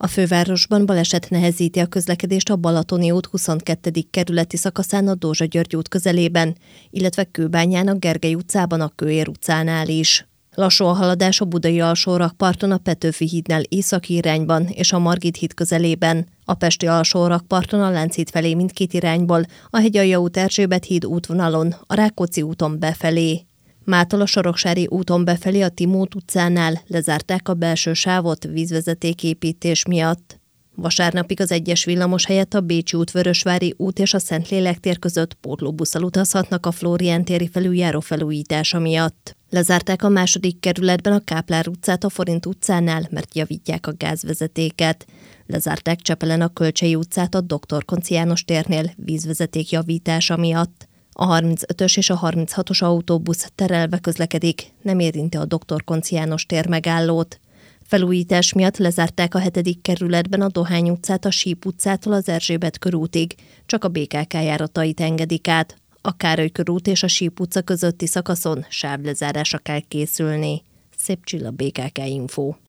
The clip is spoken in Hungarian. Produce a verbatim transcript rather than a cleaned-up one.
A fővárosban baleset nehezíti a közlekedést a Balatoni út huszonkettedik kerületi szakaszán a Dózsa-György út közelében, illetve Kőbányán a Gergely utcában a Kőér utcánál is. Lassú a haladás a budai alsórakparton a Petőfi hídnál északi irányban és a Margit híd közelében, a pesti alsórakparton a Lánchíd felé mindkét irányból, a Hegyalja út Erzsébet híd útvonalon, a Rákóczi úton befelé. Mától a Soroksári úton befelé a Timót utcánál lezárták a belső sávot vízvezetéképítés miatt. Vasárnapig az egyes villamos helyett a Bécsi út, Vörösvári út és a Szentlélek tér között pótlóbusszal utazhatnak a Flórián téri felüljáró felújítása miatt. Lezárták a második kerületben a Káplár utcát a Forint utcánál, mert javítják a gázvezetéket. Lezárták Csepelen a Kölcsey utcát a doktor Konci János térnél vízvezeték javítása miatt. A harmincötös és a harminchatos autóbusz terelve közlekedik, nem érinti a doktor Konci János tér megállót. Felújítás miatt lezárták a hetedik kerületben a Dohány utcát a Síp utcától az Erzsébet körútig, csak a bé ká ká járatait engedik át. A Károly körút és a Síp utca közötti szakaszon sávlezárásra kell készülni. Szép Csilla, bé ká ká Info.